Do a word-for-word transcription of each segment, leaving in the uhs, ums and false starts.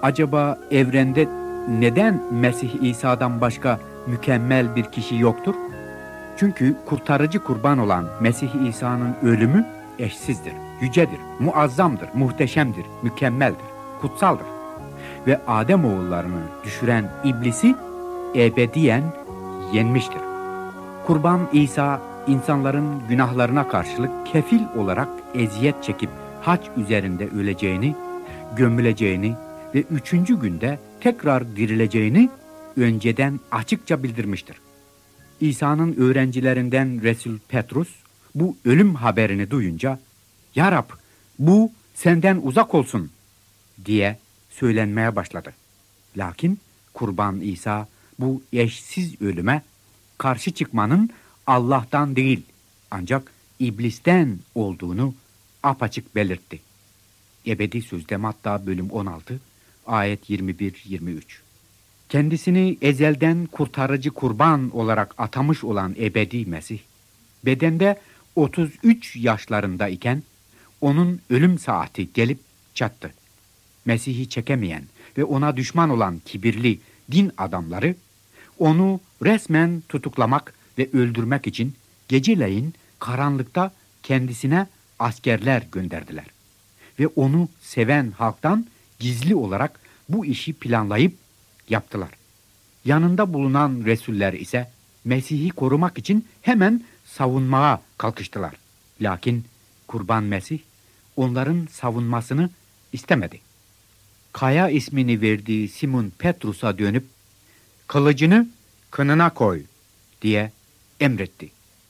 Acaba evrende neden Mesih İsa'dan başka mükemmel bir kişi yoktur? Çünkü kurtarıcı kurban olan Mesih İsa'nın ölümü eşsizdir, yücedir, muazzamdır, muhteşemdir, mükemmeldir, kutsaldır. Ve Ademoğullarını düşüren iblisi ebediyen yenmiştir. Kurban İsa, insanların günahlarına karşılık kefil olarak eziyet çekip haç üzerinde öleceğini, gömüleceğini ve üçüncü günde tekrar dirileceğini önceden açıkça bildirmiştir. İsa'nın öğrencilerinden Resul Petrus bu ölüm haberini duyunca, "Ya Rab, bu senden uzak olsun," diye söylenmeye başladı. Lakin kurban İsa bu eşsiz ölüme karşı çıkmanın Allah'tan değil, ancak iblisten olduğunu apaçık belirtti. Ebedi Sözde Matta bölüm on altı, ayet yirmi bir yirmi üç. Kendisini ezelden kurtarıcı kurban olarak atamış olan ebedi Mesih, bedende otuz üç yaşlarında iken onun ölüm saati gelip çattı. Mesih'i çekemeyen ve ona düşman olan kibirli din adamları, onu resmen tutuklamak ve öldürmek için geceleyin karanlıkta kendisine askerler gönderdiler. Ve onu seven halktan gizli olarak bu işi planlayıp yaptılar. Yanında bulunan Resuller ise Mesih'i korumak için hemen savunmaya kalkıştılar. Lakin kurban Mesih onların savunmasını istemedi. Kaya ismini verdiği Simon Petrus'a dönüp "Kılıcını kınına koy," diye emretti.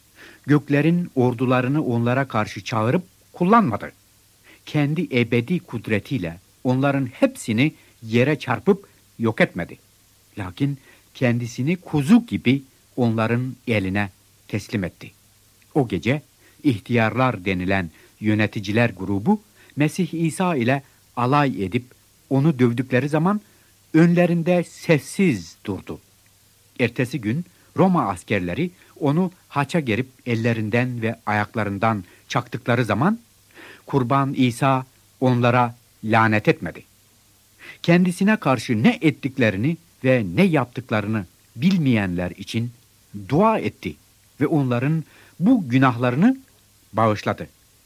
Göklerin ordularını onlara karşı çağırıp kullanmadı. Kendi ebedi kudretiyle onların hepsini yere çarpıp yok etmedi. Lakin kendisini kuzu gibi onların eline teslim etti. O gece ihtiyarlar denilen yöneticiler grubu Mesih İsa ile alay edip onu dövdükleri zaman önlerinde sessiz durdu. Ertesi gün Roma askerleri onu haça gerip ellerinden ve ayaklarından çaktıkları zaman kurban İsa onlara lanet etmedi. Kendisine karşı ne ettiklerini ve ne yaptıklarını bilmeyenler için dua etti ve onların bu günahlarını bağışladı.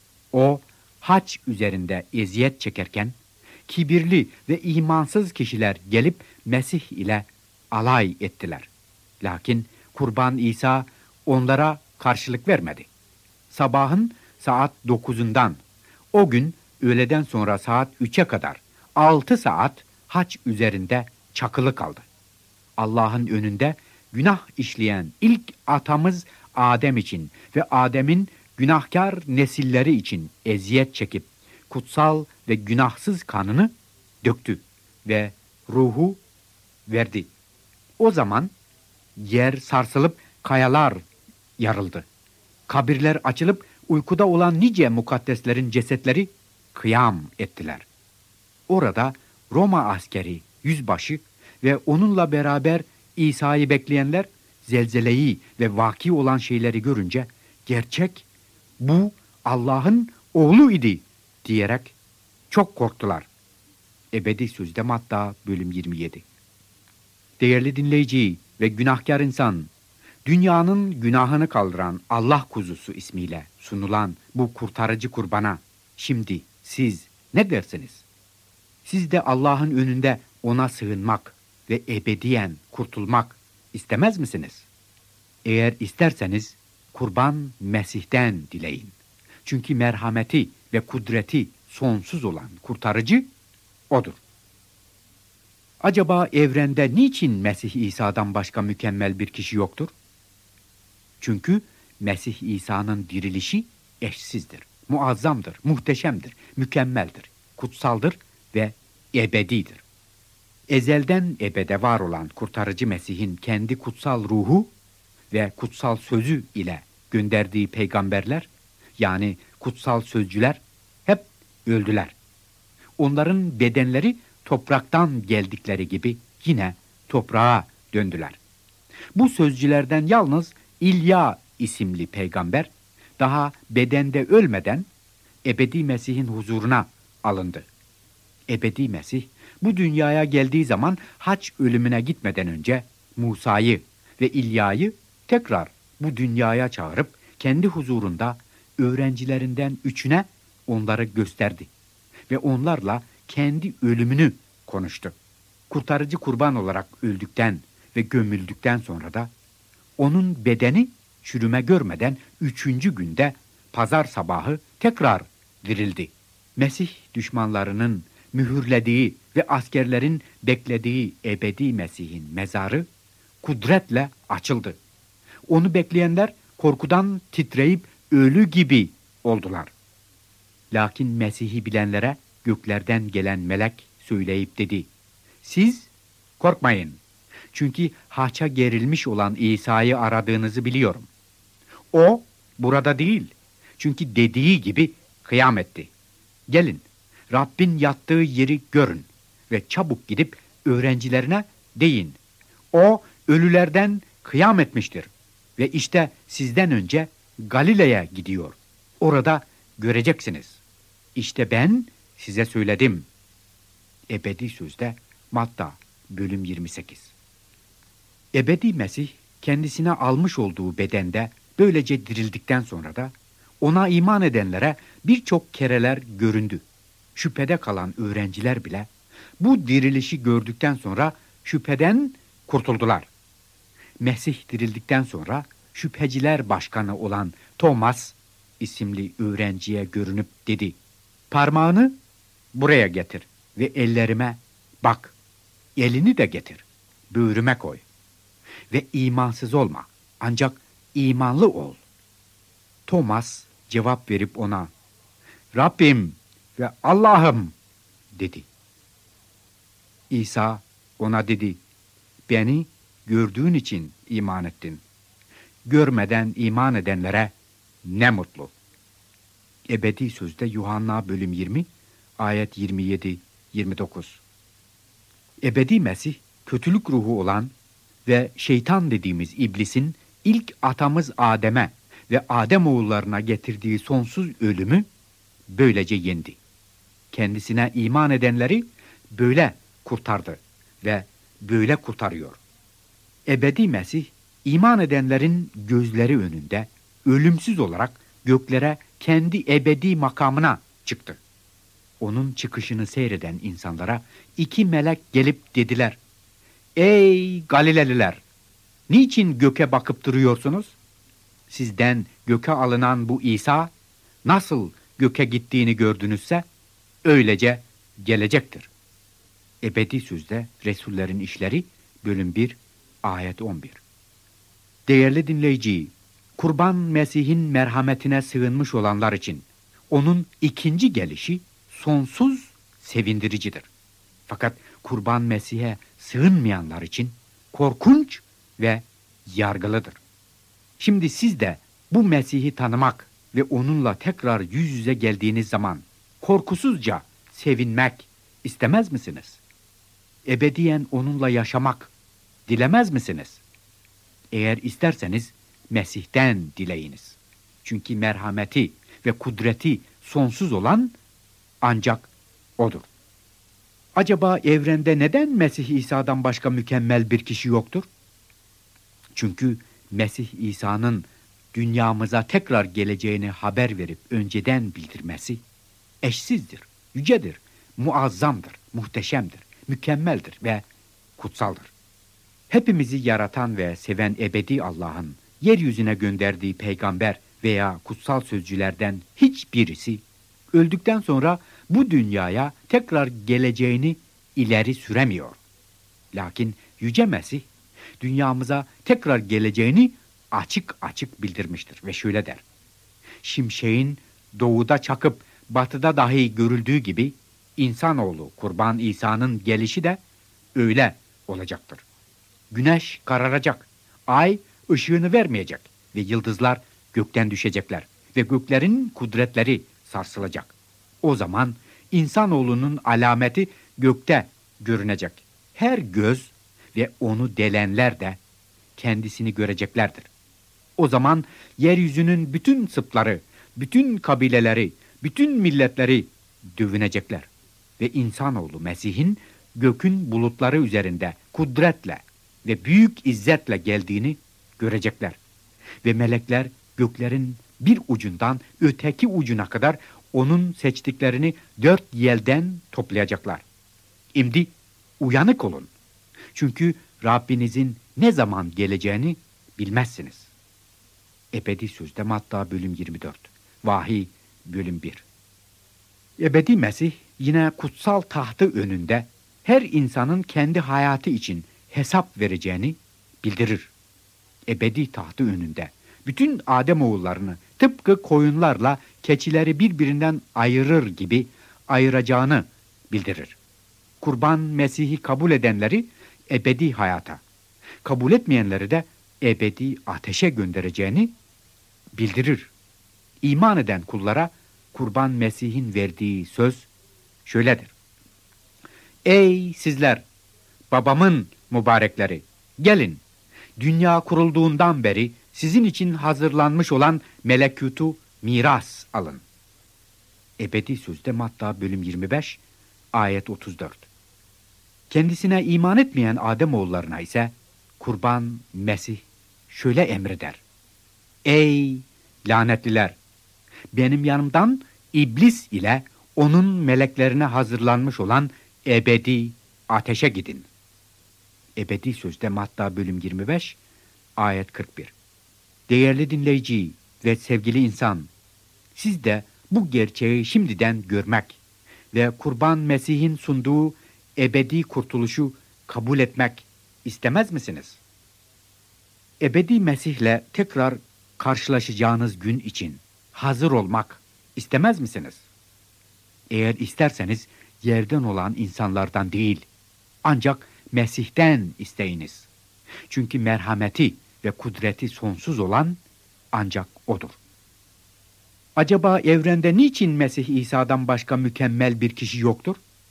O haç üzerinde eziyet çekerken kibirli ve imansız kişiler gelip Mesih ile alay ettiler. Lakin kurban İsa onlara karşılık vermedi. Sabahın saat dokuzundan o gün öğleden sonra saat üçe kadar altı saat haç üzerinde çakılı kaldı. Allah'ın önünde günah işleyen ilk atamız Adem için ve Adem'in günahkar nesilleri için eziyet çekip kutsal ve günahsız kanını döktü ve ruhu verdi. O zaman yer sarsılıp kayalar yarıldı. Kabirler açılıp uykuda olan nice mukaddeslerin cesetleri kıyam ettiler. Orada Roma askeri, yüzbaşı ve onunla beraber İsa'yı bekleyenler zelzeleyi ve vaki olan şeyleri görünce gerçek bu Allah'ın oğlu idi diyerek çok korktular. Ebedi Sözde Matta bölüm yirmi yedi. Değerli dinleyici ve günahkar insan, dünyanın günahını kaldıran Allah kuzusu ismiyle sunulan bu kurtarıcı kurbana şimdi siz ne dersiniz? Siz de Allah'ın önünde ona sığınmak ve ebediyen kurtulmak istemez misiniz? Eğer isterseniz kurban Mesih'ten dileyin. Çünkü merhameti ve kudreti sonsuz olan kurtarıcı odur. Acaba evrende niçin Mesih İsa'dan başka mükemmel bir kişi yoktur? Çünkü Mesih İsa'nın dirilişi eşsizdir, muazzamdır, muhteşemdir, mükemmeldir, kutsaldır ve ebedidir. Ezelden ebede var olan kurtarıcı Mesih'in kendi kutsal ruhu ve kutsal sözü ile gönderdiği peygamberler, yani kutsal sözcüler hep öldüler. Onların bedenleri topraktan geldikleri gibi yine toprağa döndüler. Bu sözcülerden yalnız İlya isimli peygamber daha bedende ölmeden ebedi Mesih'in huzuruna alındı. Ebedi Mesih Bu dünyaya geldiği zaman haç ölümüne gitmeden önce Musa'yı ve İlya'yı tekrar bu dünyaya çağırıp kendi huzurunda öğrencilerinden üçüne onları gösterdi ve onlarla kendi ölümünü konuştu. Kurtarıcı kurban olarak öldükten ve gömüldükten sonra da onun bedeni çürüme görmeden üçüncü günde pazar sabahı tekrar dirildi. Mesih düşmanlarının mühürlediği ve askerlerin beklediği ebedi Mesih'in mezarı kudretle açıldı. Onu bekleyenler korkudan titreyip ölü gibi oldular. Lakin Mesih'i bilenlere göklerden gelen melek söyleyip dedi: "Siz korkmayın. Çünkü haça gerilmiş olan İsa'yı aradığınızı biliyorum. O burada değil. Çünkü dediği gibi kıyam etti. Gelin, Rabbin yattığı yeri görün ve çabuk gidip öğrencilerine deyin: O ölülerden kıyam etmiştir ve işte sizden önce Galile'ye gidiyor. Orada göreceksiniz. İşte ben size söyledim." Ebedi Sözde Matta bölüm yirmi sekiz. Ebedi Mesih kendisine almış olduğu bedende böylece dirildikten sonra da ona iman edenlere birçok kereler göründü. Şüphede kalan öğrenciler bile bu dirilişi gördükten sonra şüpheden kurtuldular. Mesih dirildikten sonra şüpheciler başkanı olan Thomas isimli öğrenciye görünüp dedi: "Parmağını buraya getir ve ellerime bak. Elini de getir, böğrüme koy. Ve imansız olma, ancak imanlı ol." Thomas cevap verip ona, "Rabbim ve Allah'ım," dedi. İsa ona dedi: "Beni gördüğün için iman ettin. Görmeden iman edenlere ne mutlu." Ebedi Sözde Yuhanna bölüm yirmi, ayet yirmi yedi yirmi dokuz. Ebedi Mesih, kötülük ruhu olan ve şeytan dediğimiz iblisin ilk atamız Adem'e ve Adem oğullarına getirdiği sonsuz ölümü böylece yendi. Kendisine iman edenleri böyle kurtardı ve böyle kurtarıyor. Ebedi Mesih, iman edenlerin gözleri önünde ölümsüz olarak göklere kendi ebedi makamına çıktı. Onun çıkışını seyreden insanlara iki melek gelip dediler: "Ey Galileliler! Niçin göke bakıp duruyorsunuz? Sizden göke alınan bu İsa nasıl göke gittiğini gördünüzse öylece gelecektir." Ebedi Sözde Resullerin İşleri bölüm bir, ayet on bir. Değerli dinleyici, Kurban Mesih'in merhametine sığınmış olanlar için onun ikinci gelişi sonsuz sevindiricidir. Fakat Kurban Mesih'e sığınmayanlar için korkunç ve yargılıdır. Şimdi siz de bu Mesih'i tanımak ve onunla tekrar yüz yüze geldiğiniz zaman korkusuzca sevinmek istemez misiniz? Ebediyen onunla yaşamak dilemez misiniz? Eğer isterseniz Mesih'ten dileyiniz. Çünkü merhameti ve kudreti sonsuz olan ancak O'dur. Acaba evrende neden Mesih İsa'dan başka mükemmel bir kişi yoktur? Çünkü Mesih İsa'nın dünyamıza tekrar geleceğini haber verip önceden bildirmesi eşsizdir, yücedir, muazzamdır, muhteşemdir, mükemmeldir ve kutsaldır. Hepimizi yaratan ve seven ebedi Allah'ın yeryüzüne gönderdiği peygamber veya kutsal sözcülerden hiçbirisi öldükten sonra bu dünyaya tekrar geleceğini ileri süremiyor. Lakin Yüce Mesih dünyamıza tekrar geleceğini açık açık bildirmiştir ve şöyle der: "Şimşeğin doğuda çakıp batıda dahi görüldüğü gibi insanoğlu Kurban İsa'nın gelişi de öyle olacaktır. Güneş kararacak, ay ışığını vermeyecek ve yıldızlar gökten düşecekler ve göklerin kudretleri sarsılacak. O zaman insanoğlunun alameti gökte görünecek. Her göz ve onu delenler de kendisini göreceklerdir. O zaman yeryüzünün bütün sıpları, bütün kabileleri, bütün milletleri dövünecekler ve insanoğlu Mesih'in gökün bulutları üzerinde kudretle ve büyük izzetle geldiğini görecekler. Ve melekler göklerin bir ucundan öteki ucuna kadar onun seçtiklerini dört yelden toplayacaklar. Şimdi uyanık olun. Çünkü Rabbinizin ne zaman geleceğini bilmezsiniz. Ebedi Sözde Matta bölüm yirmi dört. Vahiy bölüm bir. Ebedi Mesih yine kutsal tahtı önünde her insanın kendi hayatı için hesap vereceğini bildirir. Ebedi tahtı önünde bütün Ademoğullarını tıpkı koyunlarla keçileri birbirinden ayırır gibi ayıracağını bildirir. Kurban Mesih'i kabul edenleri ebedi hayata, kabul etmeyenleri de ebedi ateşe göndereceğini bildirir. İman eden kullara Kurban Mesih'in verdiği söz şöyledir: Ey sizler, babamın mübarekleri, gelin, dünya kurulduğundan beri sizin için hazırlanmış olan melekutu miras alın. Ebedi Sözde Matta bölüm yirmi beş, ayet otuz dört. Kendisine iman etmeyen Ademoğullarına ise Kurban Mesih şöyle emreder: Ey lanetliler! Benim yanımdan iblis ile onun meleklerine hazırlanmış olan ebedi ateşe gidin. Ebedi Sözde Matta bölüm yirmi beş, ayet kırk bir. Değerli dinleyici ve sevgili insan, siz de bu gerçeği şimdiden görmek ve Kurban Mesih'in sunduğu ebedi kurtuluşu kabul etmek istemez misiniz? Ebedi Mesih'le tekrar karşılaşacağınız gün için hazır olmak istemez misiniz? Eğer isterseniz yerden olan insanlardan değil, ancak Mesih'ten isteyiniz. Çünkü merhameti ve kudreti sonsuz olan ancak O'dur. Acaba evrende niçin Mesih İsa'dan başka mükemmel bir kişi yoktur?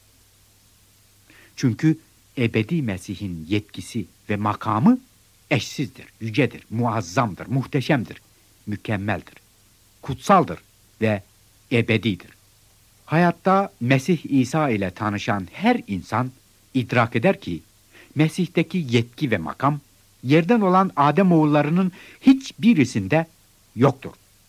Çünkü ebedi Mesih'in yetkisi ve makamı eşsizdir, yücedir, muazzamdır, muhteşemdir, mükemmeldir, kutsaldır ve ebedidir. Hayatta Mesih İsa ile tanışan her insan idrak eder ki, Mesih'teki yetki ve makam, yerden olan Ademoğullarının hiçbirisinde yoktur.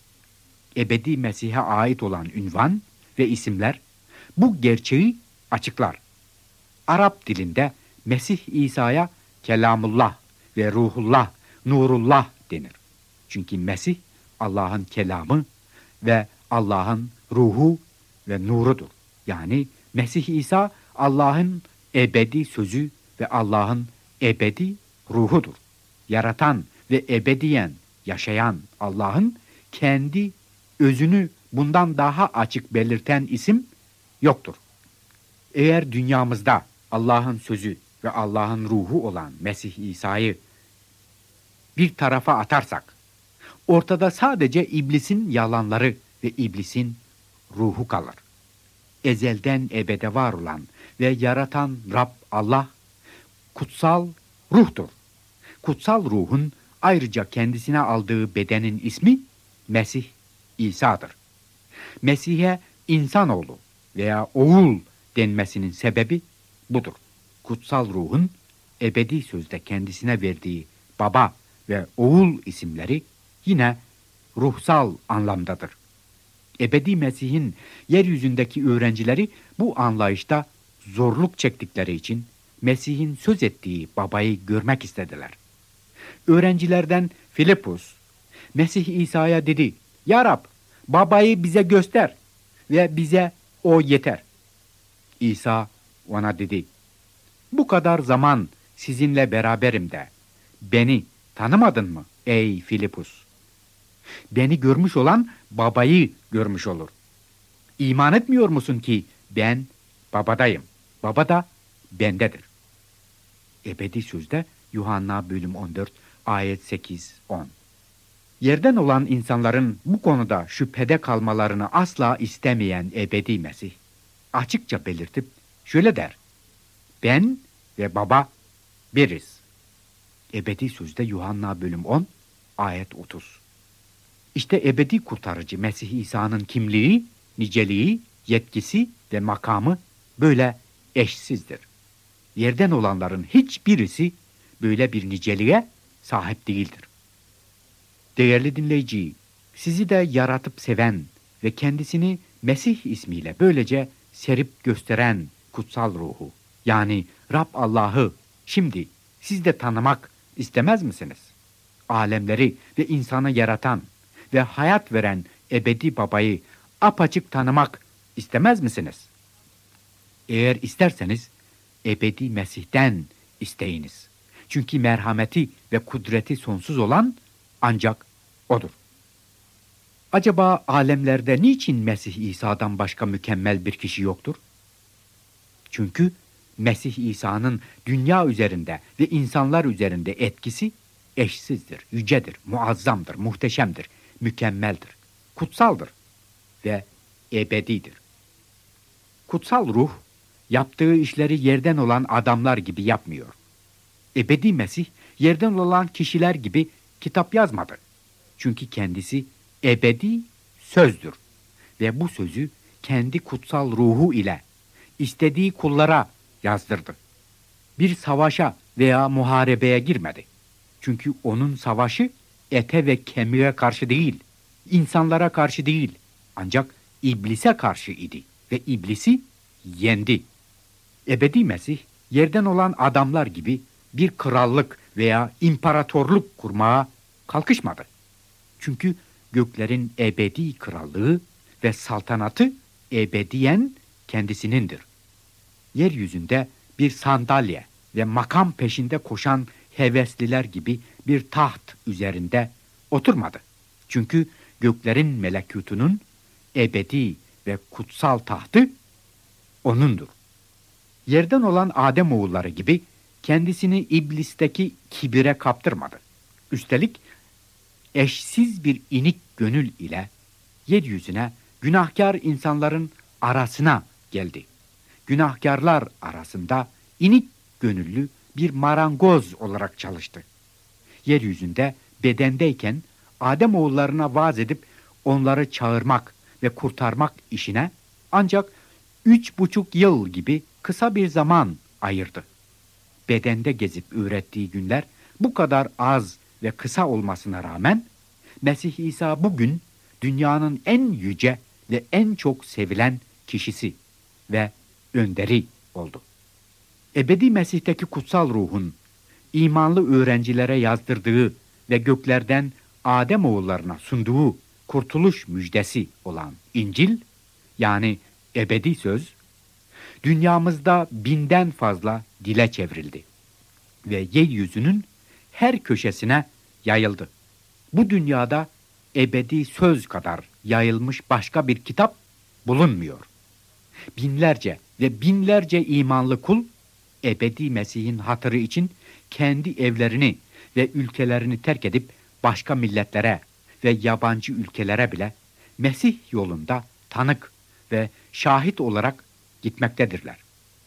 Ebedi Mesih'e ait olan ünvan ve isimler bu gerçeği açıklar. Arap dilinde Mesih İsa'ya Kelamullah ve Ruhullah, Nurullah denir. Çünkü Mesih Allah'ın kelamı ve Allah'ın ruhu ve nurudur. Yani Mesih İsa Allah'ın ebedi sözü ve Allah'ın ebedi ruhudur. Yaratan ve ebediyen yaşayan Allah'ın kendi özünü bundan daha açık belirten isim yoktur. Eğer dünyamızda Allah'ın sözü ve Allah'ın ruhu olan Mesih İsa'yı bir tarafa atarsak, ortada sadece iblisin yalanları ve iblisin ruhu kalır. Ezelden ebede var olan ve yaratan Rab Allah, kutsal ruhtur. Kutsal ruhun ayrıca kendisine aldığı bedenin ismi Mesih İsa'dır. Mesih'e insanoğlu veya oğul denmesinin sebebi budur. Kutsal ruhun ebedi sözde kendisine verdiği baba ve oğul isimleri yine ruhsal anlamdadır. Ebedi Mesih'in yeryüzündeki öğrencileri bu anlayışta zorluk çektikleri için Mesih'in söz ettiği babayı görmek istediler. Öğrencilerden Filipus, Mesih İsa'ya dedi, "Ya Rab, babayı bize göster ve bize o yeter." İsa ona dedi, "Bu kadar zaman sizinle beraberim de beni tanımadın mı ey Filipus? Beni görmüş olan babayı görmüş olur. İman etmiyor musun ki ben babadayım, baba da bendedir?" Ebedi Sözde Yuhanna bölüm on dört, ayet sekiz on. Yerden olan insanların bu konuda şüphede kalmalarını asla istemeyen ebedi Mesih, açıkça belirtip şöyle der: "Ben ve baba biriz." Ebedi Sözde Yuhanna bölüm on, ayet otuz. İşte ebedi kurtarıcı Mesih İsa'nın kimliği, niceliği, yetkisi ve makamı böyle eşsizdir. yerden olanların hiçbirisi böyle bir niceliğe sahip değildir. Değerli dinleyici, sizi de yaratıp seven ve kendisini Mesih ismiyle böylece serip gösteren kutsal ruhu, yani Rab Allah'ı şimdi siz de tanımak istemez misiniz? Alemleri ve insanı yaratan ve hayat veren ebedi babayı apaçık tanımak istemez misiniz? Eğer isterseniz ebedi Mesih'ten isteyiniz. Çünkü merhameti ve kudreti sonsuz olan ancak O'dur. Acaba alemlerde niçin Mesih İsa'dan başka mükemmel bir kişi yoktur? Çünkü Mesih İsa'nın dünya üzerinde ve insanlar üzerinde etkisi eşsizdir, yücedir, muazzamdır, muhteşemdir, mükemmeldir, kutsaldır ve ebedidir. Kutsal ruh, yaptığı işleri yerden olan adamlar gibi yapmıyor. Ebedi Mesih, yerden olan kişiler gibi kitap yazmadı. Çünkü kendisi ebedi sözdür ve bu sözü kendi kutsal ruhu ile istediği kullara yazdırdı. Bir savaşa veya muharebeye girmedi. Çünkü onun savaşı ete ve kemiğe karşı değil, insanlara karşı değil, ancak iblise karşı idi ve iblisi yendi. Ebedi Mesih, yerden olan adamlar gibi bir krallık veya imparatorluk kurmaya kalkışmadı. Çünkü göklerin ebedi krallığı ve saltanatı ebediyen kendisinindir. Yeryüzünde bir sandalye ve makam peşinde koşan hevesliler gibi bir taht üzerinde oturmadı. Çünkü göklerin melekutunun ebedi ve kutsal tahtı O'nundur. Yerden olan Ademoğulları gibi kendisini iblisteki kibire kaptırmadı. Üstelik eşsiz bir inik gönül ile yeryüzüne günahkar insanların arasına geldi. Günahkarlar arasında inik gönüllü bir marangoz olarak çalıştı. Yeryüzünde bedendeyken Ademoğullarına vaaz edip onları çağırmak ve kurtarmak işine ancak üç buçuk yıl gibi kısa bir zaman ayırdı. Bedende gezip öğrettiği günler bu kadar az ve kısa olmasına rağmen Mesih İsa bugün dünyanın en yüce ve en çok sevilen kişisi ve önderi oldu. Ebedi Mesih'teki kutsal ruhun imanlı öğrencilere yazdırdığı ve göklerden Ademoğullarına sunduğu kurtuluş müjdesi olan İncil, yani ebedi söz, dünyamızda binden fazla dile çevrildi ve yeryüzünün her köşesine yayıldı. Bu dünyada ebedi söz kadar yayılmış başka bir kitap bulunmuyor. Binlerce ve binlerce imanlı kul, ebedi Mesih'in hatırı için kendi evlerini ve ülkelerini terk edip başka milletlere ve yabancı ülkelere bile Mesih yolunda tanık ve şahit olarak gitmektedirler.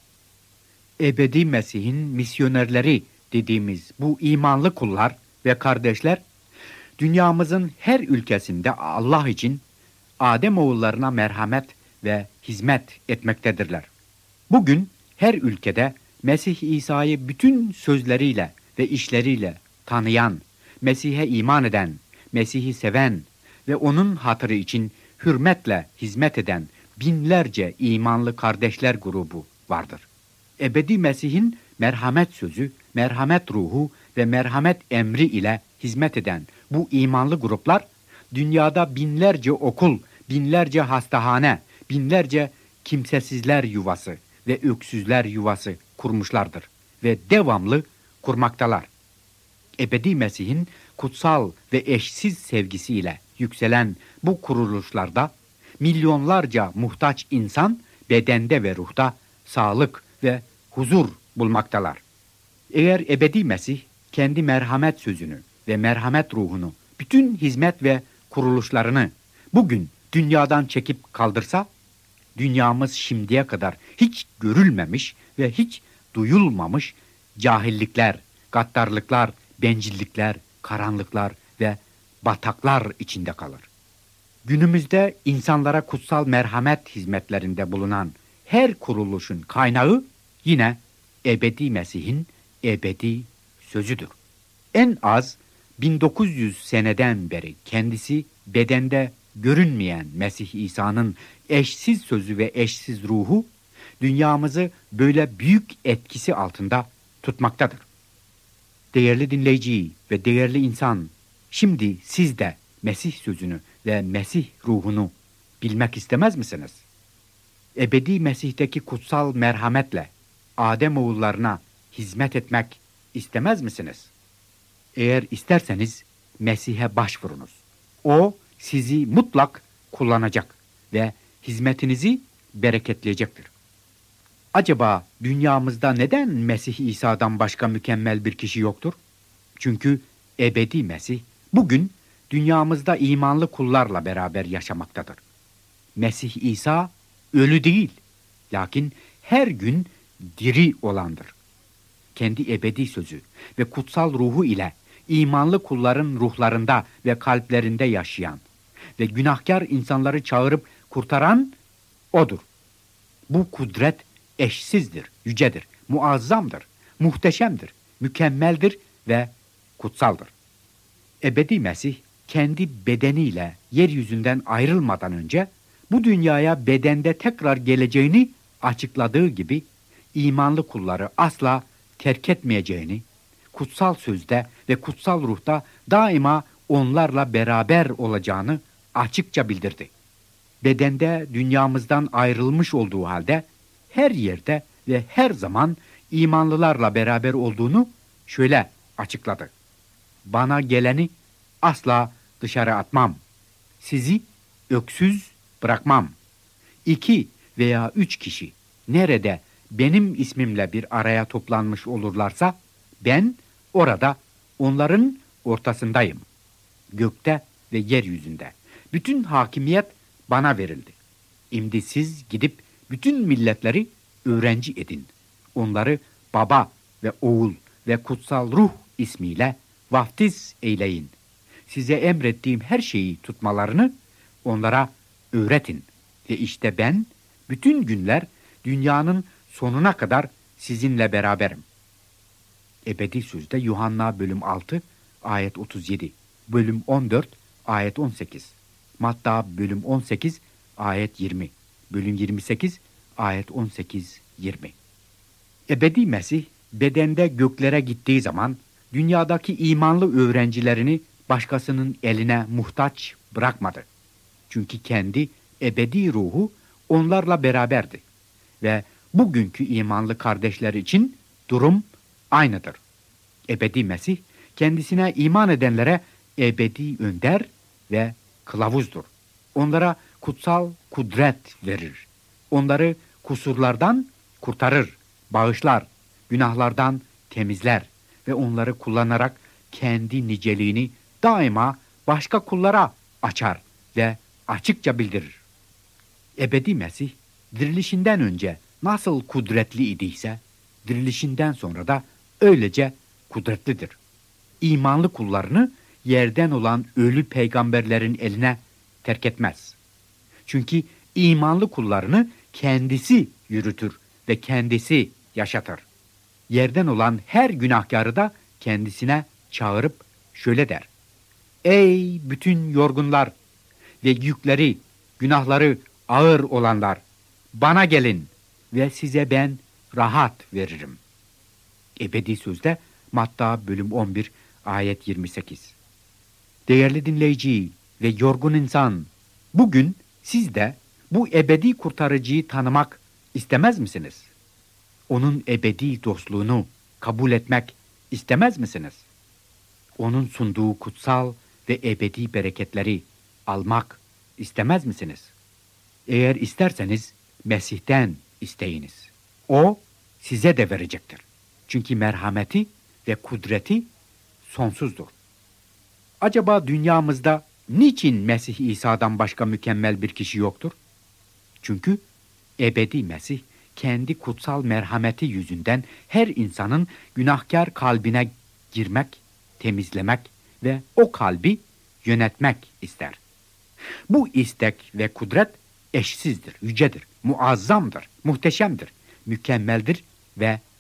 Ebedi Mesih'in misyonerleri dediğimiz bu imanlı kullar ve kardeşler, dünyamızın her ülkesinde Allah için Ademoğullarına merhamet ve hizmet etmektedirler. Bugün her ülkede Mesih İsa'yı bütün sözleriyle ve işleriyle tanıyan, Mesih'e iman eden, Mesih'i seven ve onun hatırı için hürmetle hizmet eden binlerce imanlı kardeşler grubu vardır. Ebedi Mesih'in merhamet sözü, merhamet ruhu ve merhamet emri ile hizmet eden bu imanlı gruplar, dünyada binlerce okul, binlerce hastahane, binlerce kimsesizler yuvası ve öksüzler yuvası kurmuşlardır ve devamlı kurmaktalar. Ebedi Mesih'in kutsal ve eşsiz sevgisiyle yükselen bu kuruluşlarda milyonlarca muhtaç insan bedende ve ruhta sağlık ve huzur bulmaktalar. Eğer ebedi Mesih kendi merhamet sözünü ve merhamet ruhunu, bütün hizmet ve kuruluşlarını bugün dünyadan çekip kaldırsa, dünyamız şimdiye kadar hiç görülmemiş ve hiç duyulmamış cahillikler, gaddarlıklar, bencillikler, karanlıklar ve bataklar içinde kalır. Günümüzde insanlara kutsal merhamet hizmetlerinde bulunan her kuruluşun kaynağı yine ebedi Mesih'in ebedi sözüdür. En az bin dokuz yüz seneden beri kendisi bedende görünmeyen Mesih İsa'nın eşsiz sözü ve eşsiz ruhu dünyamızı böyle büyük etkisi altında tutmaktadır. Değerli dinleyici ve değerli insan, şimdi siz de Mesih sözünü ve Mesih ruhunu bilmek istemez misiniz? Ebedi Mesih'teki kutsal merhametle Adem oğullarına hizmet etmek istemez misiniz? Eğer isterseniz Mesih'e başvurunuz. O sizi mutlak kullanacak ve hizmetinizi bereketleyecektir. Acaba dünyamızda neden Mesih İsa'dan başka mükemmel bir kişi yoktur? Çünkü ebedi Mesih bugün dünyamızda imanlı kullarla beraber yaşamaktadır. Mesih İsa ölü değil, lakin her gün diri olandır. Kendi ebedi sözü ve kutsal ruhu ile imanlı kulların ruhlarında ve kalplerinde yaşayan ve günahkar insanları çağırıp kurtaran O'dur. Bu kudret eşsizdir, yücedir, muazzamdır, muhteşemdir, mükemmeldir ve kutsaldır. Ebedi Mesih kendi bedeniyle yeryüzünden ayrılmadan önce bu dünyaya bedende tekrar geleceğini açıkladığı gibi imanlı kulları asla terk etmeyeceğini, kutsal sözde ve kutsal ruhta daima onlarla beraber olacağını açıkça bildirdi. Bedende dünyamızdan ayrılmış olduğu halde her yerde ve her zaman imanlılarla beraber olduğunu şöyle açıkladı. Bana geleni asla dışarı atmam. Sizi öksüz bırakmam. İki veya üç kişi nerede benim ismimle bir araya toplanmış olurlarsa ben orada onların ortasındayım. Gökte ve yeryüzünde. Bütün hakimiyet bana verildi. Şimdi siz gidip bütün milletleri öğrenci edin. Onları baba ve oğul ve kutsal ruh ismiyle vaftiz eyleyin. Size emrettiğim her şeyi tutmalarını onlara öğretin. Ve işte ben bütün günler dünyanın sonuna kadar sizinle beraberim. Ebedi sözde Yuhanna bölüm altı ayet otuz yedi, bölüm on dört ayet on sekiz, Matta bölüm on sekiz ayet yirmi, bölüm yirmi sekiz ayet on sekiz yirmi. Ebedi Mesih bedende göklere gittiği zaman dünyadaki imanlı öğrencilerini başkasının eline muhtaç bırakmadı. Çünkü kendi ebedi ruhu onlarla beraberdi. Ve bugünkü imanlı kardeşler için durum aynıdır. Ebedi Mesih kendisine iman edenlere ebedi önder ve kılavuzdur. Onlara kutsal kudret verir. Onları kusurlardan kurtarır, bağışlar, günahlardan temizler ve onları kullanarak kendi niceliğini daima başka kullara açar ve açıkça bildirir. Ebedi Mesih dirilişinden önce nasıl kudretli idiyse, dirilişinden sonra da öylece kudretlidir. İmanlı kullarını yerden olan ölü peygamberlerin eline terk etmez. Çünkü imanlı kullarını kendisi yürütür ve kendisi yaşatır. Yerden olan her günahkarı da kendisine çağırıp şöyle der: Ey bütün yorgunlar ve yükleri, günahları ağır olanlar, bana gelin ve size ben rahat veririm. Ebedi sözde Matta bölüm on bir ayet yirmi sekiz. Değerli dinleyici ve yorgun insan, bugün siz de bu ebedi kurtarıcıyı tanımak istemez misiniz? Onun ebedi dostluğunu kabul etmek istemez misiniz? Onun sunduğu kutsal ve ebedi bereketleri almak istemez misiniz? Eğer isterseniz Mesih'ten isteyiniz. O size de verecektir. Çünkü merhameti ve kudreti sonsuzdur. Acaba dünyamızda niçin Mesih İsa'dan başka mükemmel bir kişi yoktur? Çünkü ebedi Mesih kendi kutsal merhameti yüzünden her insanın günahkar kalbine girmek, temizlemek ve o kalbi yönetmek ister. Bu istek ve kudret eşsizdir, yücedir, muazzamdır, muhteşemdir, mükemmeldir ve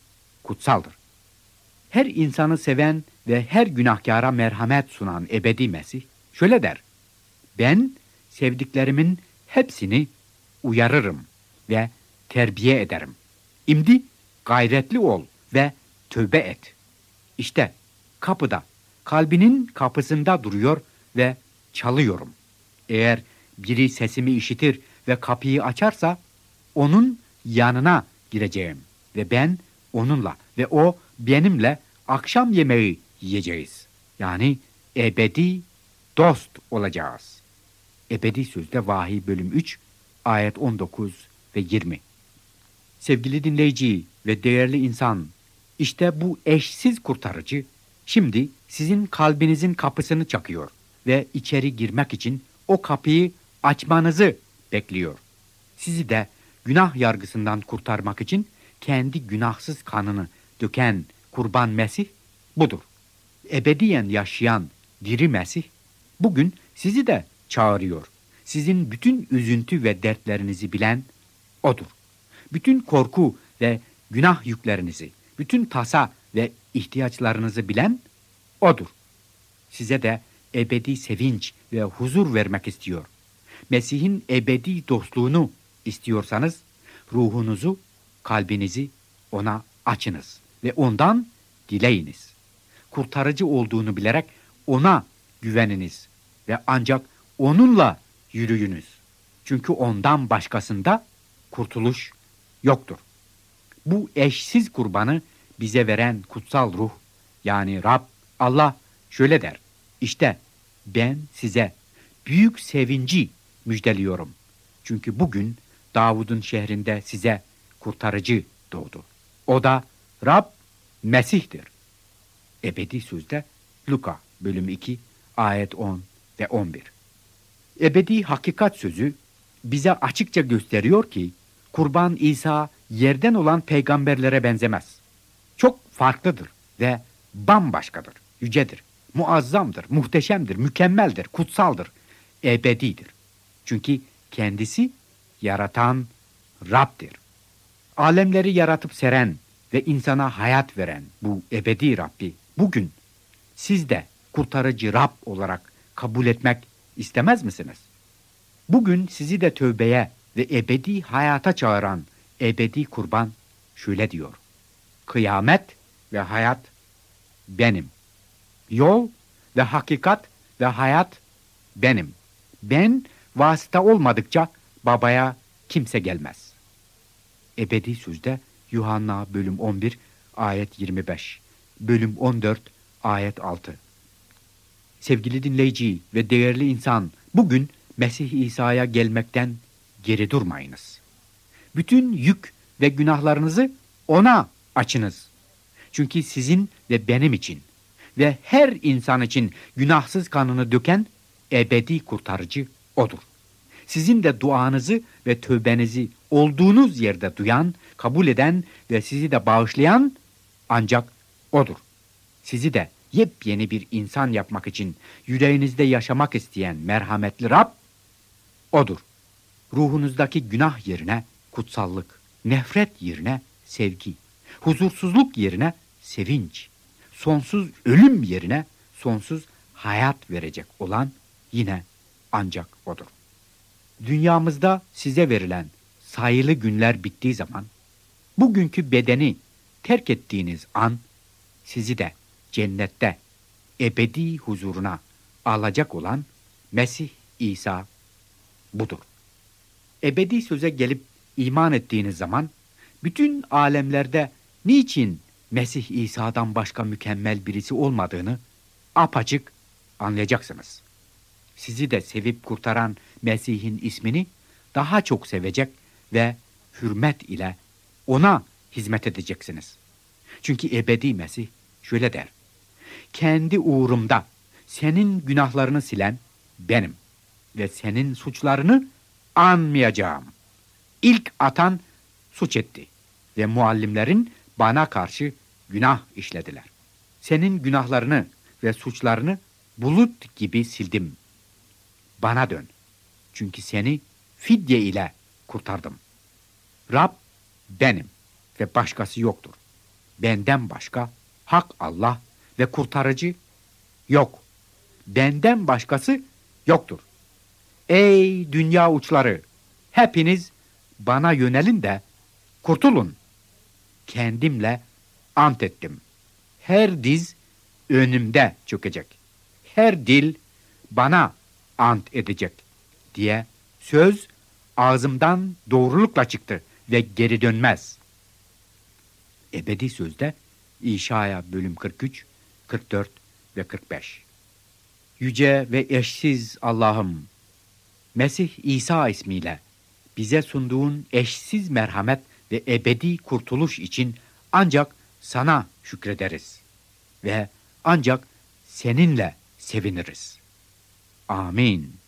kutsaldır. Her insanı seven ve her günahkara merhamet sunan ebedi Mesih şöyle der: ben sevdiklerimin hepsini uyarırım ve terbiye ederim. İmdi gayretli ol ve tövbe et. İşte kapıda, kalbinin kapısında duruyor ve çalıyorum. Eğer biri sesimi işitir ve kapıyı açarsa onun yanına gireceğim ve ben onunla ve o benimle akşam yemeği yiyeceğiz. Yani ebedi dost olacağız. Ebedi Sözde Vahiy bölüm üç ayet on dokuz ve yirmi. Sevgili dinleyici ve değerli insan, işte bu eşsiz kurtarıcı şimdi sizin kalbinizin kapısını çakıyor ve içeri girmek için o kapıyı açmanızı bekliyor. Sizi de günah yargısından kurtarmak için kendi günahsız kanını döken kurban Mesih budur. Ebediyen yaşayan diri Mesih bugün sizi de çağırıyor. Sizin bütün üzüntü ve dertlerinizi bilen odur. Bütün korku ve günah yüklerinizi, bütün tasa ve ihtiyaçlarınızı bilen odur. Size de ebedi sevinç ve huzur vermek istiyor. Mesih'in ebedi dostluğunu istiyorsanız ruhunuzu, kalbinizi ona açınız ve ondan dileyiniz. Kurtarıcı olduğunu bilerek ona güveniniz ve ancak onunla yürüyünüz. Çünkü ondan başkasında kurtuluş yoktur. Bu eşsiz kurbanı bize veren kutsal ruh, yani Rab Allah şöyle der: İşte ben size büyük sevinci müjdeliyorum. Çünkü bugün Davud'un şehrinde size kurtarıcı doğdu. O da Rab Mesih'tir. Ebedi Sözde Luka bölüm iki ayet on ve on bir. Ebedi hakikat sözü bize açıkça gösteriyor ki kurban İsa yerden olan peygamberlere benzemez. Çok farklıdır ve bambaşkadır, yücedir, muazzamdır, muhteşemdir, mükemmeldir, kutsaldır, ebedidir. Çünkü kendisi yaratan Rab'dir. Alemleri yaratıp seren ve insana hayat veren bu ebedi Rabbi bugün siz de kurtarıcı Rab olarak kabul etmek istemez misiniz? Bugün sizi de tövbeye ve ebedi hayata çağıran ebedi kurban şöyle diyor: kıyamet ve hayat benim. Yol ve hakikat ve hayat benim. Ben vasıta olmadıkça babaya kimse gelmez. Ebedi Sözde Yuhanna bölüm on bir ayet yirmi beş, bölüm on dört ayet altı. Sevgili dinleyici ve değerli insan, bugün Mesih İsa'ya gelmekten geri durmayınız. Bütün yük ve günahlarınızı ona açınız. Çünkü sizin ve benim için ve her insan için günahsız kanını döken ebedi kurtarıcı odur. Sizin de duanızı ve tövbenizi olduğunuz yerde duyan, kabul eden ve sizi de bağışlayan ancak odur. Sizi de yepyeni bir insan yapmak için yüreğinizde yaşamak isteyen merhametli Rab odur. Ruhunuzdaki günah yerine kutsallık, nefret yerine sevgi, huzursuzluk yerine sevinç, sonsuz ölüm yerine sonsuz hayat verecek olan yine ancak odur. Dünyamızda size verilen sayılı günler bittiği zaman, bugünkü bedeni terk ettiğiniz an, sizi de cennette ebedi huzuruna alacak olan Mesih İsa budur. Ebedi söze gelip iman ettiğiniz zaman, bütün alemlerde niçin Mesih İsa'dan başka mükemmel birisi olmadığını apaçık anlayacaksınız. Sizi de sevip kurtaran Mesih'in ismini daha çok sevecek ve hürmet ile ona hizmet edeceksiniz. Çünkü ebedi Mesih şöyle der: kendi uğrumda senin günahlarını silen benim ve senin suçlarını anmayacağım. İlk atan suç etti ve muallimlerin bana karşı günah işlediler. Senin günahlarını ve suçlarını bulut gibi sildim. Bana dön. Çünkü seni fidye ile kurtardım. Rab benim ve başkası yoktur. benden başka hak Allah ve kurtarıcı yok. Benden başkası yoktur. Ey dünya uçları! Hepiniz bana yönelin de kurtulun. Kendimle ant ettim. Her diz önümde çökecek. Her dil bana ant edecek diye söz ağzımdan doğrulukla çıktı ve geri dönmez. Ebedi sözde İşaya bölüm kırk üç, kırk dört ve kırk beş. Yüce ve eşsiz Allah'ım, Mesih İsa ismiyle bize sunduğun eşsiz merhamet ve ebedi kurtuluş için ancak sana şükrederiz ve ancak seninle seviniriz. Amin.